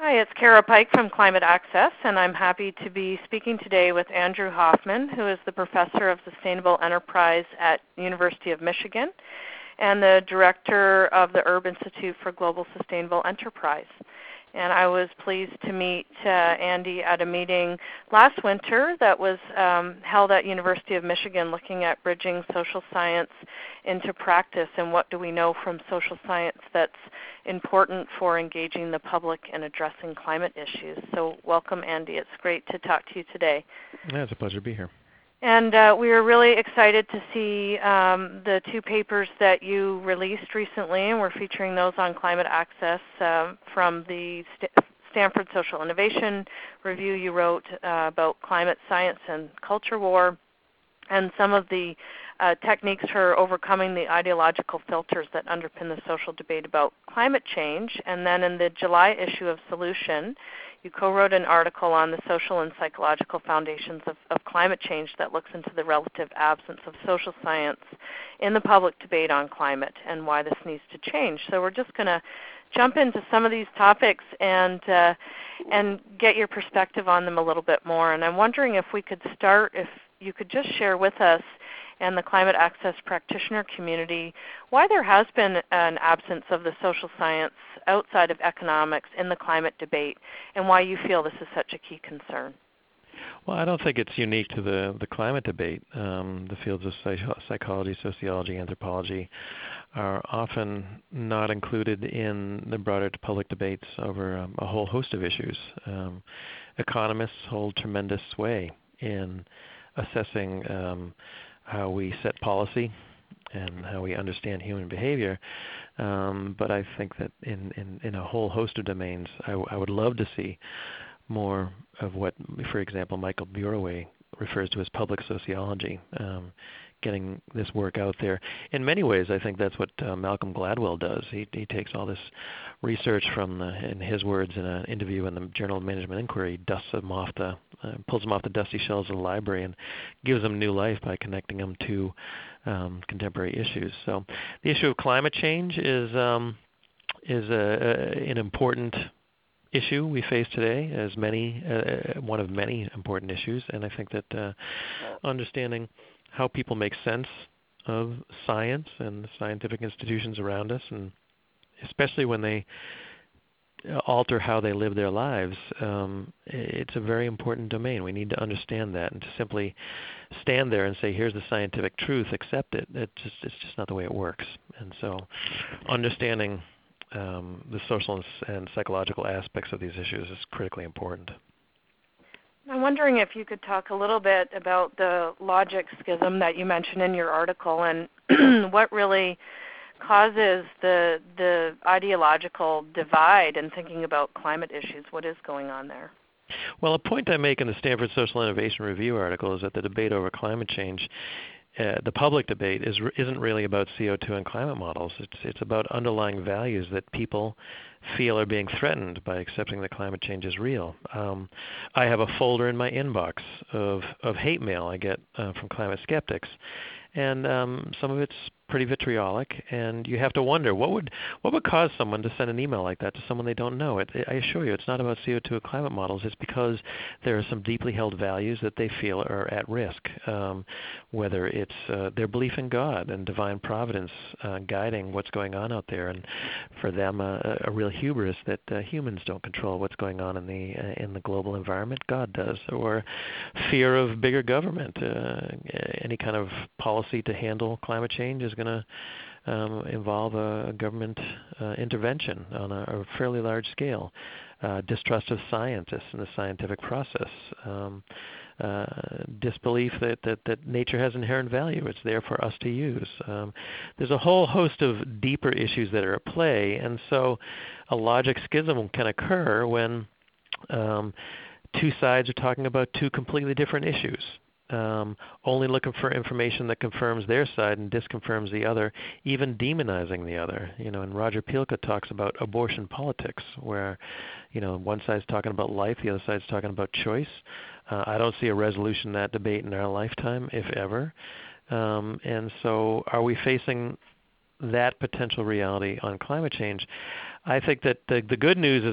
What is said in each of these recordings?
Hi, it's Kara Pike from Climate Access, and I'm happy to be speaking today with Andrew Hoffman, who is the Professor of Sustainable Enterprise at University of Michigan and the Director of the Urb Institute for Global Sustainable Enterprise. And I was pleased to meet Andy at a meeting last winter that was held at University of Michigan looking at bridging social science into practice and what do we know from social science that's important for engaging the public and addressing climate issues. So welcome, Andy. It's great to talk to you today. Yeah, it's a pleasure to be here. And we were really excited to see the two papers that you released recently, and we're featuring those on Climate Access from the Stanford Social Innovation Review you wrote about climate science and culture war, and some of the techniques for overcoming the ideological filters that underpin the social debate about climate change. And then in the July issue of Solution, you co-wrote an article on the social and psychological foundations of climate change that looks into the relative absence of social science in the public debate on climate and why this needs to change. So we're just going to jump into some of these topics and get your perspective on them a little bit more. And I'm wondering if we could start, if you could just share with us and the climate access practitioner community why there has been an absence of the social science outside of economics in the climate debate, and why you feel this is such a key concern. Well, I don't think it's unique to the climate debate. The fields of psychology, sociology, anthropology are often not included in the broader public debates over a whole host of issues. Economists hold tremendous sway in assessing how we set policy and how we understand human behavior. But I think that in a whole host of domains, I would love to see more of what, for example, Michael Burawoy refers to as public sociology, getting this work out there. In many ways, I think that's what Malcolm Gladwell does. He takes all this research from, in his words, in an interview in the Journal of Management Inquiry, pulls them off the dusty shelves of the library and gives them new life by connecting them to contemporary issues. So the issue of climate change is an important issue we face today, as one of many important issues. And I think that understanding how people make sense of science and the scientific institutions around us, and especially when they alter how they live their lives, it's a very important domain. We need to understand that, and to simply stand there and say, here's the scientific truth, accept it, it's just not the way it works. And so understanding the social and psychological aspects of these issues is critically important. I'm wondering if you could talk a little bit about the logic schism that you mentioned in your article, and what really causes the ideological divide in thinking about climate issues. What is going on there? Well, a point I make in the Stanford Social Innovation Review article is that the debate over climate change, the public debate, isn't really about CO2 and climate models. It's about underlying values that people feel are being threatened by accepting that climate change is real. I have a folder in my inbox of hate mail I get from climate skeptics, and some of it's pretty vitriolic, and you have to wonder what would cause someone to send an email like that to someone they don't know. I assure you, it's not about CO2 or climate models. It's because there are some deeply held values that they feel are at risk, whether it's their belief in God and divine providence guiding what's going on out there, and for them a real hubris that humans don't control what's going on in the global environment. God does, or fear of bigger government. Any kind of policy to handle climate change is going to involve a government intervention on a fairly large scale. Distrust of scientists and the scientific process. Disbelief that nature has inherent value. It's there for us to use. There's a whole host of deeper issues that are at play, and so a logic schism can occur when two sides are talking about two completely different issues. Only looking for information that confirms their side and disconfirms the other, even demonizing the other. And Roger Pielke talks about abortion politics, where, one side's talking about life, the other side's talking about choice. I don't see a resolution to that debate in our lifetime, if ever. And so are we facing that potential reality on climate change? I think that the good news is that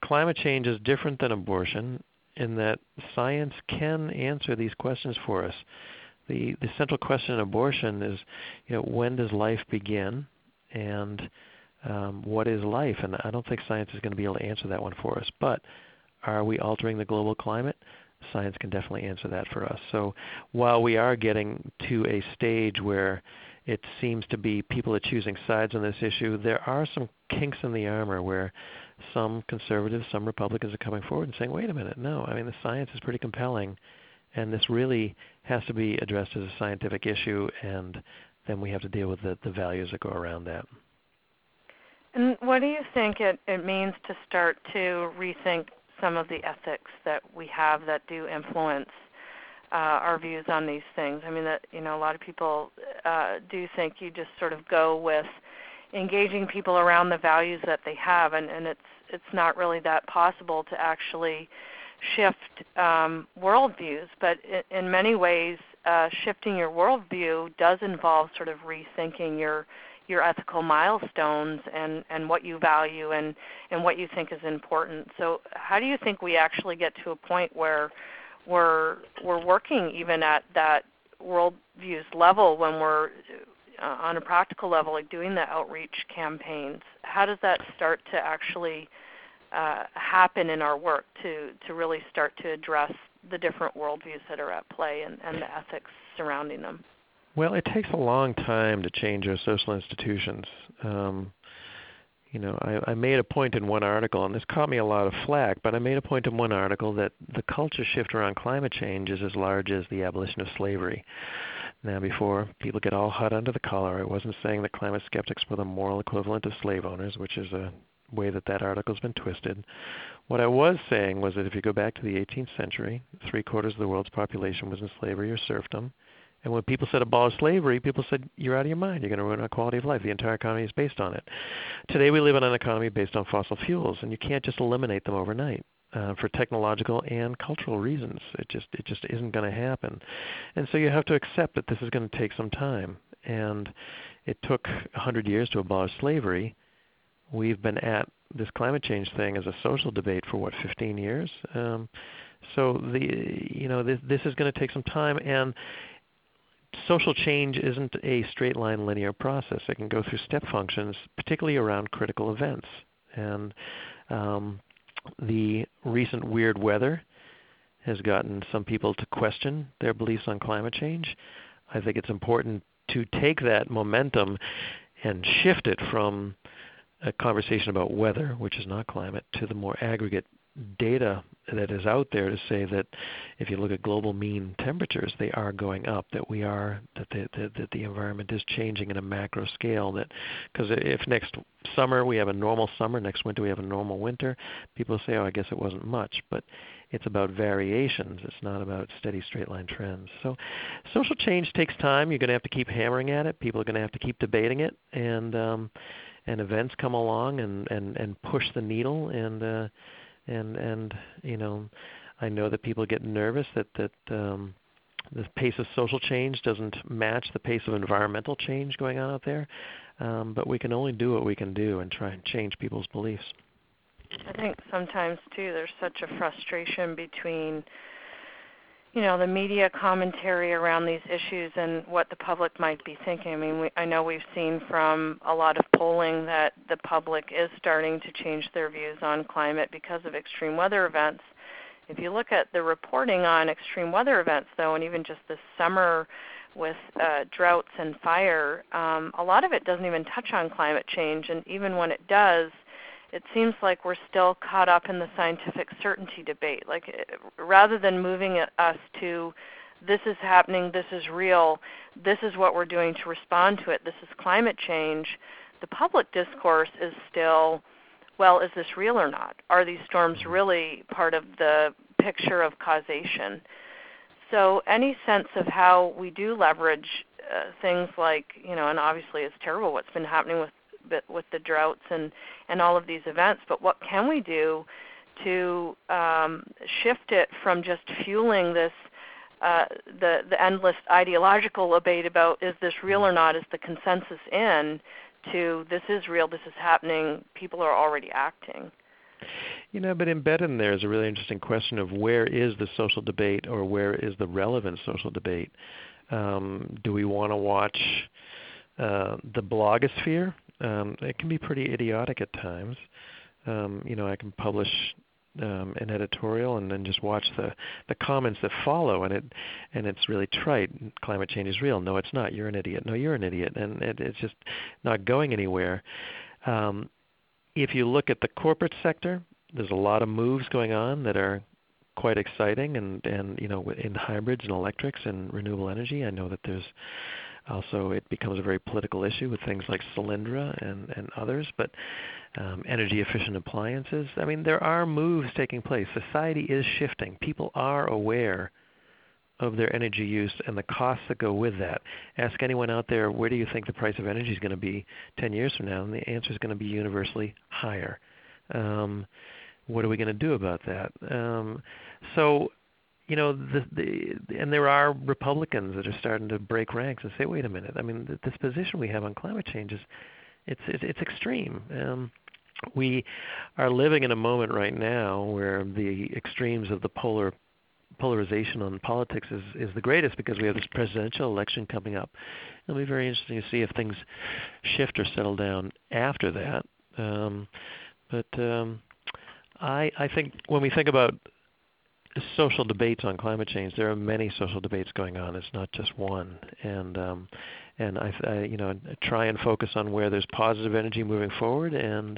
climate change is different than abortion in that science can answer these questions for us. The central question in abortion is, when does life begin, and what is life? And I don't think science is going to be able to answer that one for us. But are we altering the global climate? Science can definitely answer that for us. So while we are getting to a stage where it seems to be people are choosing sides on this issue, there are some kinks in the armor where some conservatives, some Republicans are coming forward and saying, wait a minute, no, the science is pretty compelling, and this really has to be addressed as a scientific issue, and then we have to deal with the values that go around that. And what do you think it means to start to rethink some of the ethics that we have that do influence our views on these things? That a lot of people do think you just sort of go with engaging people around the values that they have, and it's not really that possible to actually shift worldviews. But in many ways, shifting your worldview does involve sort of rethinking your ethical milestones and what you value and what you think is important. So how do you think we actually get to a point where we're working even at that worldviews level when we're on a practical level, like doing the outreach campaigns? How does that start to actually happen in our work to really start to address the different worldviews that are at play and the ethics surrounding them? Well, it takes a long time to change our social institutions. I made a point in one article, and this caught me a lot of flack, but I made a point in one article that the culture shift around climate change is as large as the abolition of slavery. Now, before people get all hot under the collar, I wasn't saying that climate skeptics were the moral equivalent of slave owners, which is a way that article's been twisted. What I was saying was that if you go back to the 18th century, 3/4 of the world's population was in slavery or serfdom. And when people said abolish slavery, people said, you're out of your mind. You're going to ruin our quality of life. The entire economy is based on it. Today we live in an economy based on fossil fuels, and you can't just eliminate them overnight for technological and cultural reasons. It just isn't going to happen. And so you have to accept that this is going to take some time. And it took 100 years to abolish slavery. We've been at this climate change thing as a social debate for, 15 years? So this is going to take some time. And social change isn't a straight line linear process. It can go through step functions, particularly around critical events. And the recent weird weather has gotten some people to question their beliefs on climate change. I think it's important to take that momentum and shift it from a conversation about weather, which is not climate, to the more aggregate data that is out there to say that if you look at global mean temperatures, they are going up, that the environment is changing in a macro scale. Because if next summer we have a normal summer, next winter we have a normal winter, people say, I guess it wasn't much. But it's about variations. It's not about steady straight line trends. So social change takes time. You're going to have to keep hammering at it. People are going to have to keep debating it. And events come along and push the needle. And I know that people get nervous that the pace of social change doesn't match the pace of environmental change going on out there. But we can only do what we can do and try and change people's beliefs. I think sometimes, too, there's such a frustration between, the media commentary around these issues and what the public might be thinking. I know we've seen from a lot of polling that the public is starting to change their views on climate because of extreme weather events. If you look at the reporting on extreme weather events, though, and even just this summer with droughts and fire, a lot of it doesn't even touch on climate change, and even when it does, it seems like we're still caught up in the scientific certainty debate. Rather than moving us to this is happening, this is real, this is what we're doing to respond to it, this is climate change, the public discourse is still, is this real or not? Are these storms really part of the picture of causation? So any sense of how we do leverage things like, and obviously it's terrible what's been happening with the droughts and all of these events, but what can we do to shift it from just fueling this the endless ideological debate about is this real or not, is the consensus in, to this is real, this is happening, people are already acting? But embedded in there is a really interesting question of where is the social debate or where is the relevant social debate? Do we want to watch the blogosphere? It can be pretty idiotic at times. I can publish an editorial and then just watch the comments that follow, and it's really trite. Climate change is real. No, it's not. You're an idiot. No, you're an idiot. And it's just not going anywhere. If you look at the corporate sector, there's a lot of moves going on that are quite exciting, and in hybrids and electrics and renewable energy. I know that there's also, it becomes a very political issue with things like Solyndra and others, but energy efficient appliances. I mean, there are moves taking place. Society is shifting. People are aware of their energy use and the costs that go with that. Ask anyone out there, where do you think the price of energy is going to be 10 years from now? And the answer is going to be universally higher. What are we going to do about that? And there are Republicans that are starting to break ranks and say, wait a minute, I mean, this position we have on climate change it's extreme. We are living in a moment right now where the extremes of the polarization on politics is the greatest because we have this presidential election coming up. It'll be very interesting to see if things shift or settle down after that. I think when we think about social debates on climate change, there are many social debates going on. It's not just one, and I try and focus on where there's positive energy moving forward, and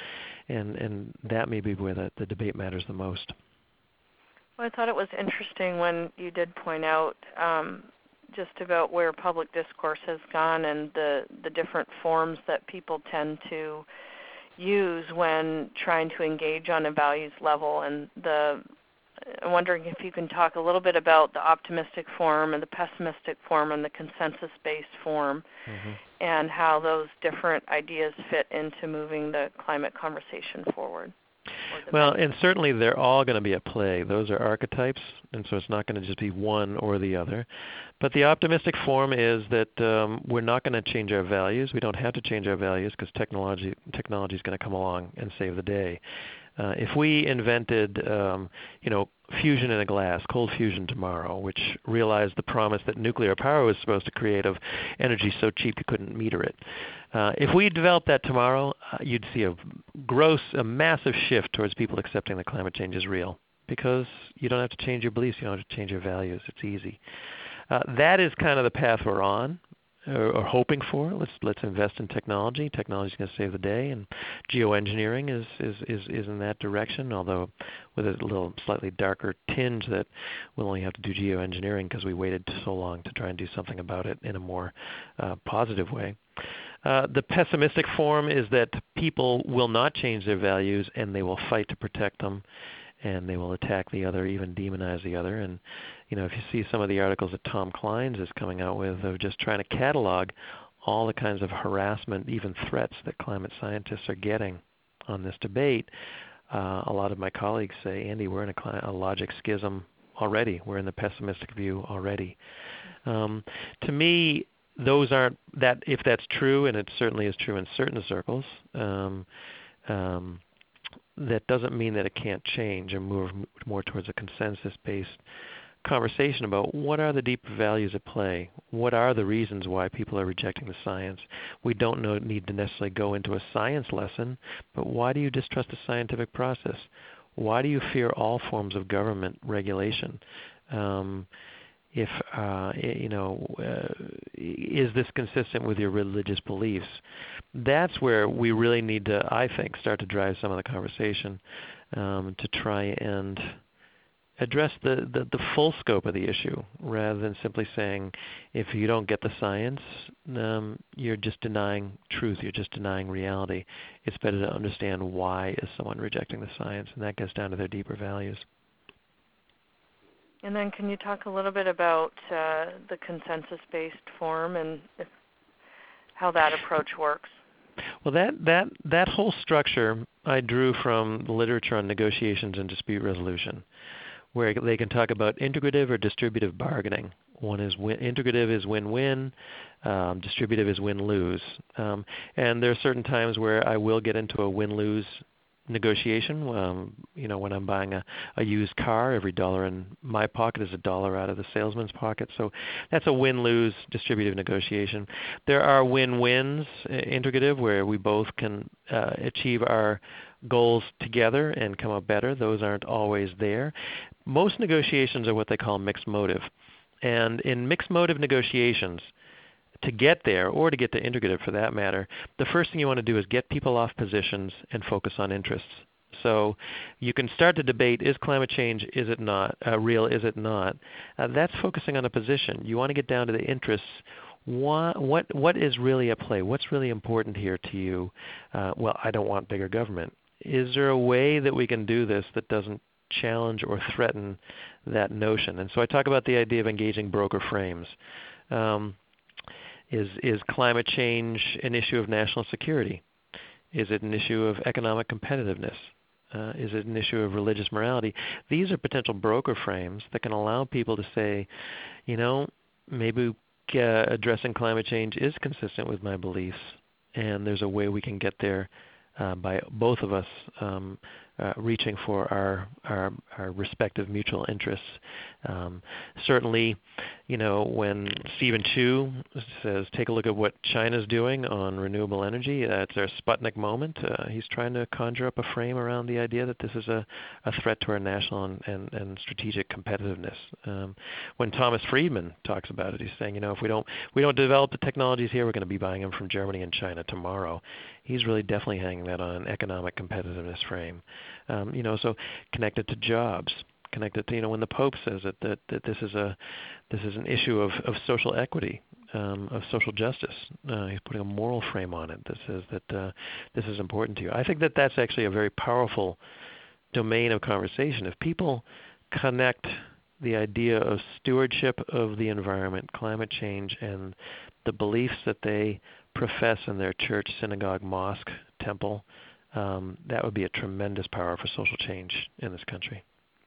that may be where the debate matters the most. Well, I thought it was interesting when you did point out just about where public discourse has gone and the different forms that people tend to use when trying to engage on a values level, and I'm wondering if you can talk a little bit about the optimistic form and the pessimistic form and the consensus-based form, and how those different ideas fit into moving the climate conversation forward. Well, and certainly they're all going to be at play. Those are archetypes, and so it's not going to just be one or the other. But the optimistic form is that we're not going to change our values. We don't have to change our values because technology is going to come along and save the day. If we invented, fusion in a glass, cold fusion tomorrow, which realized the promise that nuclear power was supposed to create of energy so cheap you couldn't meter it. If we developed that tomorrow, you'd see a massive shift towards people accepting that climate change is real, because you don't have to change your beliefs, you don't have to change your values. It's easy. That is kind of the path we're on, or hoping for. Let's invest in technology. Technology is going to save the day, and geoengineering is in that direction, although with a little slightly darker tinge that we'll only have to do geoengineering because we waited so long to try and do something about it in a more positive way. The pessimistic form is that people will not change their values, and they will fight to protect them, and they will attack the other, even demonize the other. And if you see some of the articles that Tom Kleins is coming out with of just trying to catalog all the kinds of harassment, even threats that climate scientists are getting on this debate, a lot of my colleagues say, Andy, we're in a logic schism already. We're in the pessimistic view already. To me, those aren't that. If that's true, and it certainly is true in certain circles, that doesn't mean that it can't change and move more towards a consensus-based conversation about what are the deeper values at play. What are the reasons why people are rejecting the science? We don't need to necessarily go into a science lesson, but why do you distrust the scientific process? Why do you fear all forms of government regulation? Is this consistent with your religious beliefs? That's where we really need to, I think, start to drive some of the conversation to try and address the full scope of the issue, rather than simply saying, if you don't get the science, you're just denying truth, you're just denying reality. It's better to understand why is someone rejecting the science, and that gets down to their deeper values. And then can you talk a little bit about the consensus-based form and how that approach works? Well, that whole structure I drew from the literature on negotiations and dispute resolution, where they can talk about integrative or distributive bargaining. One is integrative is win-win, distributive is win-lose. And there are certain times where I will get into a win-lose negotiation. When I'm buying a used car, every dollar in my pocket is a dollar out of the salesman's pocket. So that's a win-lose distributive negotiation. There are win-wins integrative where we both can achieve our goals together and come out better. Those aren't always there. Most negotiations are what they call mixed motive. And in mixed motive negotiations, to get there, or to get to integrative for that matter, the first thing you want to do is get people off positions and focus on interests. So you can start the debate, is climate change, is it not, real, is it not? That's focusing on a position. You want to get down to the interests. What is really at play? What's really important here to you? Well, I don't want bigger government. Is there a way that we can do this that doesn't challenge or threaten that notion? And so I talk about the idea of engaging broker frames. Is climate change an issue of national security? Is it an issue of economic competitiveness? Is it an issue of religious morality? These are potential broker frames that can allow people to say, maybe addressing climate change is consistent with my beliefs, and there's a way we can get there by both of us reaching for our respective mutual interests. Certainly, when Stephen Chu says, take a look at what China's doing on renewable energy, it's their Sputnik moment. He's trying to conjure up a frame around the idea that this is a threat to our national and strategic competitiveness. When Thomas Friedman talks about it, he's saying, if we don't develop the technologies here, we're going to be buying them from Germany and China tomorrow. He's really definitely hanging that on an economic competitiveness frame. So connected to jobs, connected to when the Pope says that this is an issue of social equity, of social justice. He's putting a moral frame on it that says that this is important to you. I think that that's actually a very powerful domain of conversation. If people connect the idea of stewardship of the environment, climate change, and the beliefs that they profess in their church, synagogue, mosque, temple, that would be a tremendous power for social change in this country.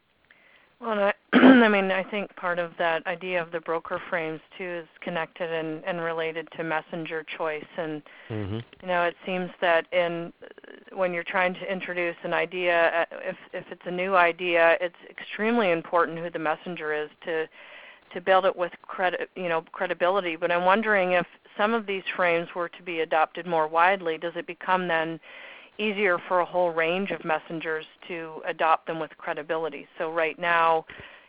Well, I think part of that idea of the broker frames too is connected and related to messenger choice. And it seems that when you're trying to introduce an idea, if it's a new idea, it's extremely important who the messenger is to build it with credibility. But I'm wondering if some of these frames were to be adopted more widely, does it become then easier for a whole range of messengers to adopt them with credibility? So right now,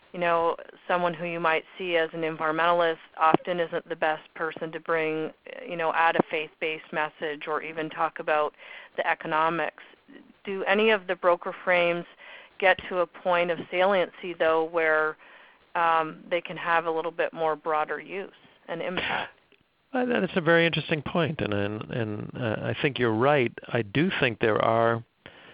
someone who you might see as an environmentalist often isn't the best person to bring, add a faith-based message or even talk about the economics. Do any of the broker frames get to a point of saliency, though, where they can have a little bit more broader use and impact? That's a very interesting point, and I think you're right. I do think there are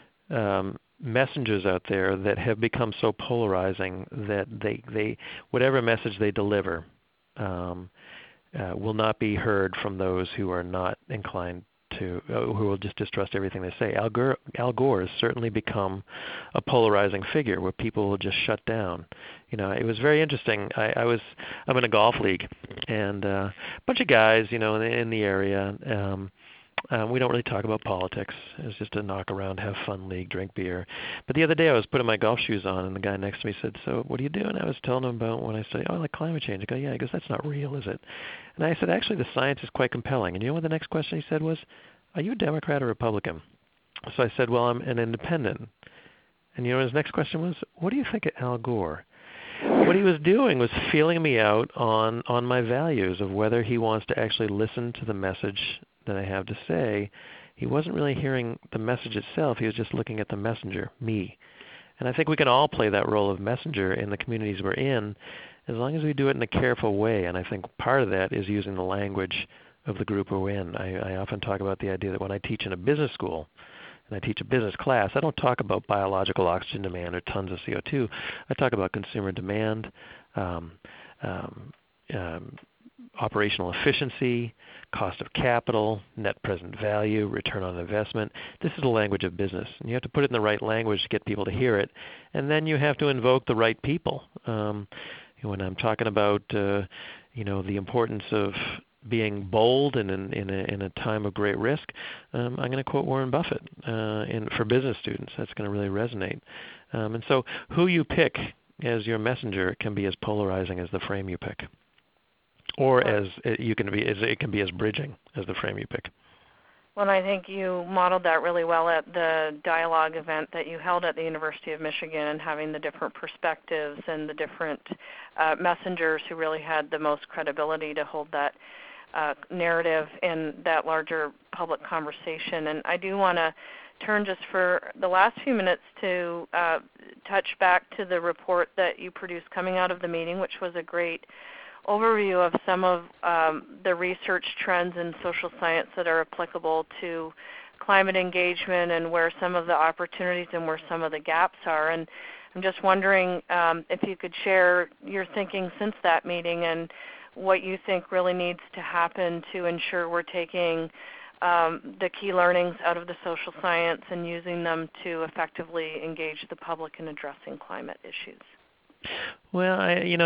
messengers out there that have become so polarizing that they whatever message they deliver will not be heard from those who are not inclined to, who will just distrust everything they say. Al Gore has certainly become a polarizing figure where people will just shut down. It was very interesting. I'm in a golf league, and a bunch of guys, in the area. We don't really talk about politics. It's just a knock around, have fun league, drink beer. But the other day I was putting my golf shoes on, and the guy next to me said, "So what are you doing?" I was telling him about when I study, I like climate change. I go, "Yeah." He goes, "That's not real, is it?" And I said, "Actually, the science is quite compelling." And you know what the next question he said was? "Are you a Democrat or Republican?" So I said, "Well, I'm an independent." And you know what his next question was? "What do you think of Al Gore?" What he was doing was feeling me out on my values of whether he wants to actually listen to the message that I have to say. He wasn't really hearing the message itself. He was just looking at the messenger, me. And I think we can all play that role of messenger in the communities we're in as long as we do it in a careful way. And I think part of that is using the language of the group we're in. I often talk about the idea that when I teach in a business school, and I teach a business class, I don't talk about biological oxygen demand or tons of CO2. I talk about consumer demand, operational efficiency, cost of capital, net present value, return on investment. This is the language of business. And you have to put it in the right language to get people to hear it. And then you have to invoke the right people. When I'm talking about the importance of being bold and in a time of great risk, I'm going to quote Warren Buffett for business students. That's going to really resonate. And so who you pick as your messenger can be as polarizing as the frame you pick, or as it can be as bridging as the frame you pick. Well, I think you modeled that really well at the dialogue event that you held at the University of Michigan, and having the different perspectives and the different messengers who really had the most credibility to hold that narrative in that larger public conversation. And I do want to turn just for the last few minutes to touch back to the report that you produced coming out of the meeting, which was a great overview of some of the research trends in social science that are applicable to climate engagement, and where some of the opportunities and where some of the gaps are. And I'm just wondering if you could share your thinking since that meeting and what you think really needs to happen to ensure we're taking the key learnings out of the social science and using them to effectively engage the public in addressing climate issues. Well,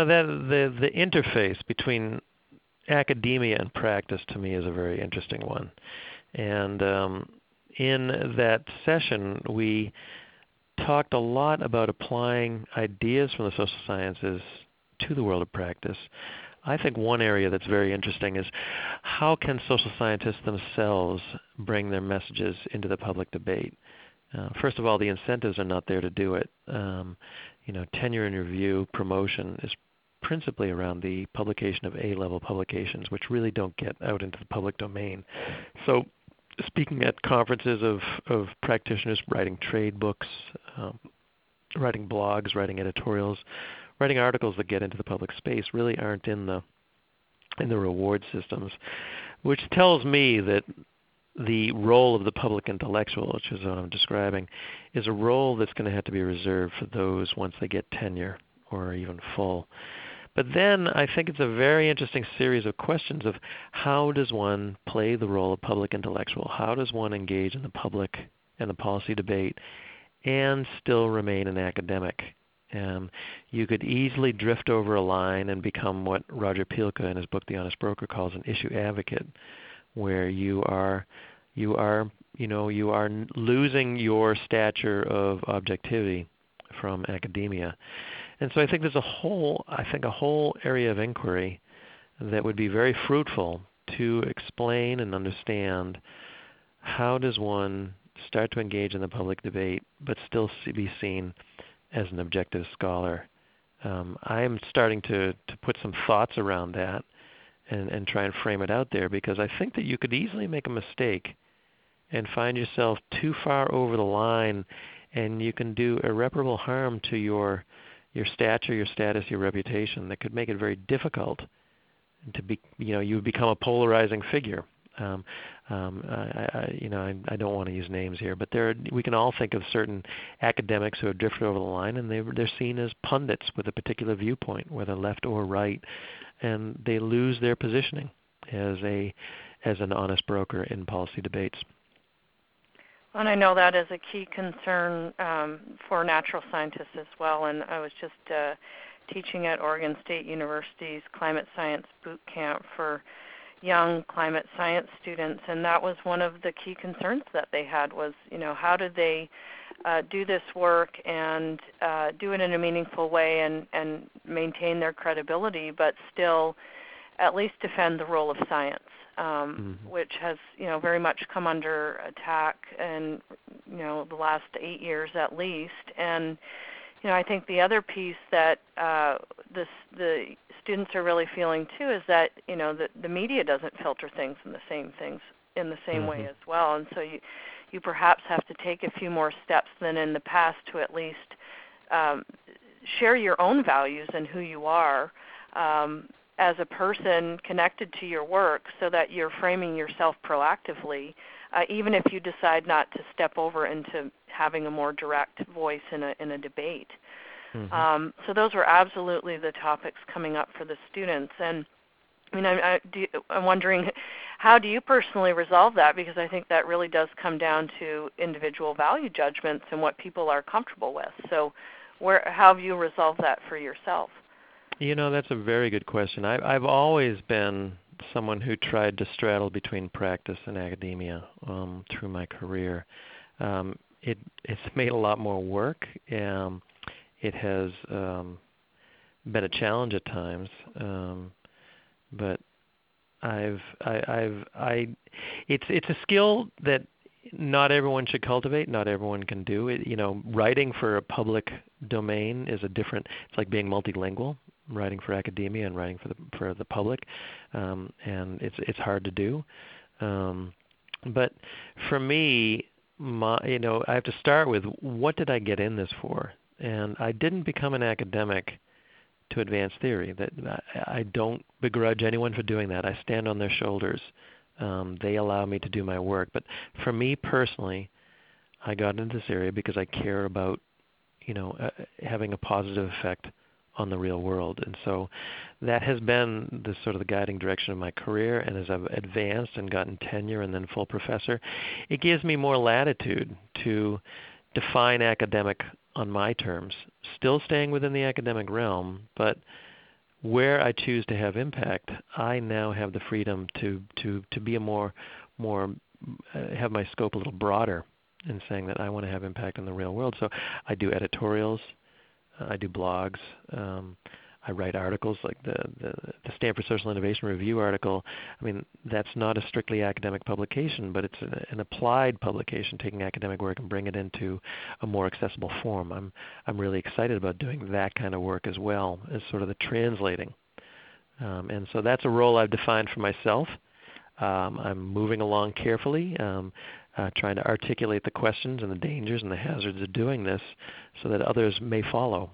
the interface between academia and practice to me is a very interesting one. And in that session, we talked a lot about applying ideas from the social sciences to the world of practice. I think one area that's very interesting is how can social scientists themselves bring their messages into the public debate? First of all, the incentives are not there to do it. Tenure and review promotion is principally around the publication of A-level publications, which really don't get out into the public domain. So speaking at conferences of practitioners writing trade books, writing blogs, writing editorials, writing articles that get into the public space really aren't in the reward systems, which tells me that the role of the public intellectual, which is what I'm describing, is a role that's going to have to be reserved for those once they get tenure or even full. But then I think it's a very interesting series of questions of how does one play the role of public intellectual? How does one engage in the public and the policy debate and still remain an academic? You could easily drift over a line and become what Roger Pielke in his book The Honest Broker calls an issue advocate, where you are losing your stature of objectivity from academia. And so I think there's a whole area of inquiry that would be very fruitful to explain and understand how does one start to engage in the public debate but still be seen as an objective scholar. I'm starting to put some thoughts around that and try and frame it out there, because I think that you could easily make a mistake and find yourself too far over the line, and you can do irreparable harm to your stature, your status, your reputation that could make it very difficult to be, you would become a polarizing figure. I don't want to use names here, but we can all think of certain academics who have drifted over the line, and they're seen as pundits with a particular viewpoint, whether left or right, and they lose their positioning as an honest broker in policy debates. And I know that is a key concern for natural scientists as well. And I was just teaching at Oregon State University's Climate Science Boot Camp for young climate science students, and that was one of the key concerns that they had was, how do they do this work and do it in a meaningful way and maintain their credibility, but still at least defend the role of science, which has, very much come under attack in, the last 8 years at least. And I think the other piece that the students are really feeling too is that the media doesn't filter things in the same way as well, and so you perhaps have to take a few more steps than in the past to at least share your own values and who you are as a person connected to your work, so that you're framing yourself proactively, even if you decide not to step over into having a more direct voice in a debate. So those were absolutely the topics coming up for the students. And I'm wondering, how do you personally resolve that? Because I think that really does come down to individual value judgments and what people are comfortable with. So how have you resolved that for yourself? That's a very good question. I've always been someone who tried to straddle between practice and academia through my career. It's made a lot more work. It has been a challenge at times, but it's a skill that not everyone should cultivate. Not everyone can do it. Writing for a public domain is a different. It's like being multilingual, writing for academia and writing for the public, and it's hard to do. But for me, I have to start with what did I get in this for? And I didn't become an academic to advance theory. That I don't begrudge anyone for doing that. I stand on their shoulders. They allow me to do my work. But for me personally, I got into this area because I care about, having a positive effect on the real world. And so that has been the sort of the guiding direction of my career. And as I've advanced and gotten tenure and then full professor, it gives me more latitude to define academic on my terms, still staying within the academic realm, but where I choose to have impact, I now have the freedom to be a more have my scope a little broader in saying that I want to have impact in the real world. So I do editorials, I do blogs, I write articles like the Stanford Social Innovation Review article. I mean, that's not a strictly academic publication, but it's an applied publication, taking academic work and bring it into a more accessible form. I'm really excited about doing that kind of work as well, as sort of the translating. And so that's a role I've defined for myself. I'm moving along carefully, trying to articulate the questions and the dangers and the hazards of doing this so that others may follow.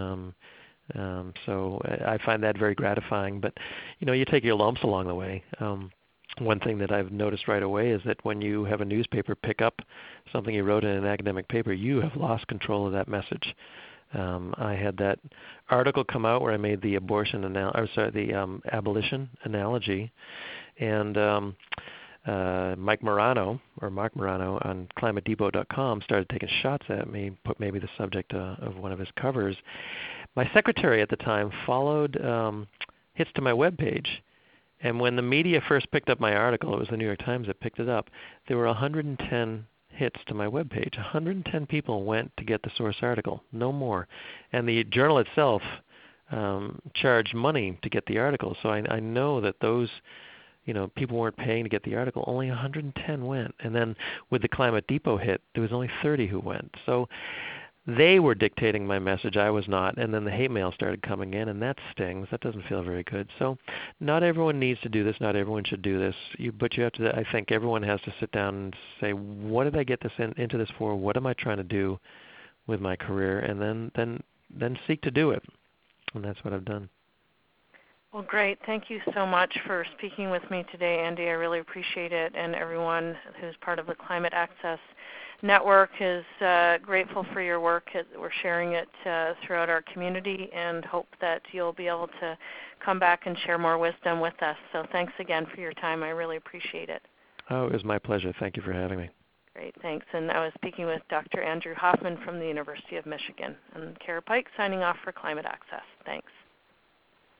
So I find that very gratifying. But, you take your lumps along the way. One thing that I've noticed right away is that when you have a newspaper pick up something you wrote in an academic paper, you have lost control of that message. I had that article come out where I made the abolition analogy, and Mark Morano on ClimateDepot.com started taking shots at me, put maybe the subject of one of his covers. My secretary at the time followed hits to my webpage, and when the media first picked up my article, it was the New York Times that picked it up, there were 110 hits to my webpage. 110 people went to get the source article, no more. And the journal itself charged money to get the article, so I know that those people weren't paying to get the article. Only 110 went. And then with the Climate Depot hit, there was only 30 who went. So they were dictating my message. I was not. And then the hate mail started coming in, and that stings. That doesn't feel very good. So not everyone needs to do this. Not everyone should do this. But you have to, I think everyone has to sit down and say, what did I get this into this for? What am I trying to do with my career? And then seek to do it. And that's what I've done. Well, great. Thank you so much for speaking with me today, Andy. I really appreciate it. And everyone who's part of the Climate Access Network is grateful for your work. We're sharing it throughout our community and hope that you'll be able to come back and share more wisdom with us. So thanks again for your time. I really appreciate it. Oh, it was my pleasure. Thank you for having me. Great, thanks. And I was speaking with Dr. Andrew Hoffman from the University of Michigan. And Kara Pike signing off for Climate Access. Thanks.